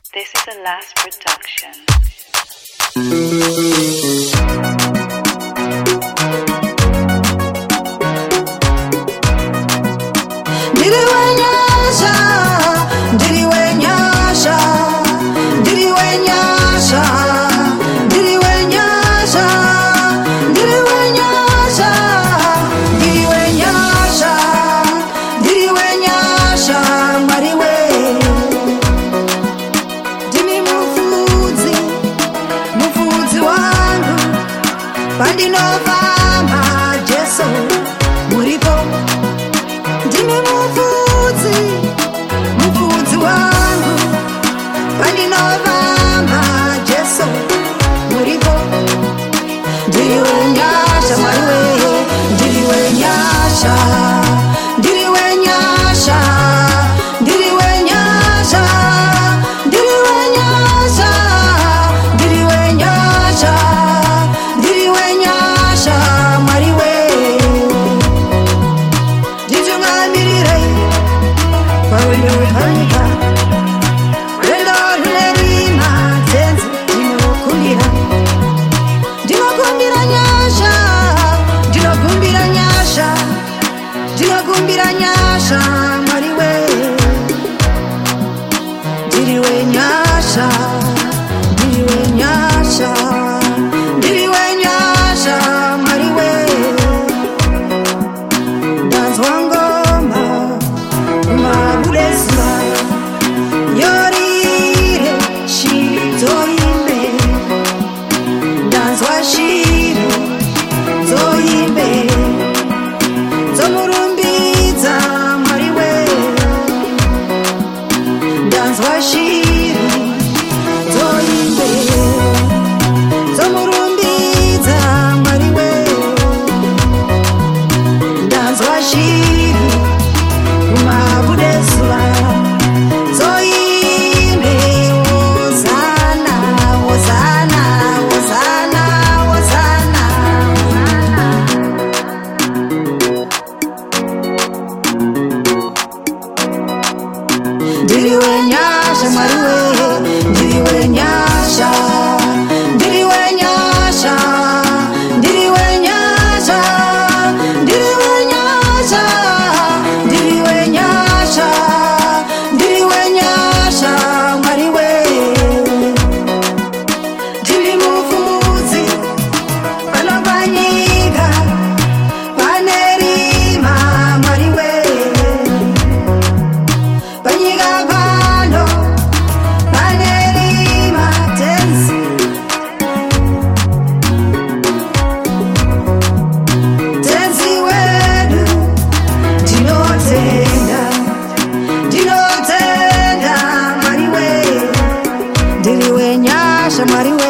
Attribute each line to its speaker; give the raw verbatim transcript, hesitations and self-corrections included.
Speaker 1: This is a last production.
Speaker 2: Pandinova majeso muripo ndimi mufudzi mufudzi wangu Pandinova majeso muripo ndiriwe nyasha mwariwe ndiriwe nyasha ndiriwe nyasha ndiriwe nyasha ndiriwe nyasha ndiriwe nyasha Ndinokumbira nyasha mwariwe ndiriwe nyasha ndiriwe nyasha ndiriwe nyasha mwariwe ndanzwa ngoma kumabudesa yorire shizoimbe ndanzwa shiri zoimbe zomurumbidza mwariwe ndanzwa shiri zoimbe zomurumbidza mwariwe ndanzwa shiri kumabudeswa zoimbe wozana wozana wozana wozana ndiriwe nyasha mwariwe ndiriwe nyasha ndiriwe nyasha ndiriwe nyasha ndiriwe nyasha ndiriwe nyasha ndiriwe nyasha mwariwe ndiri mufudzi panopanyika panerima mwariwe panyika pano panerima tenzi tenzi wedu ndinotenda ndinotenda mwariwe ndiriwe nyasha mwariwe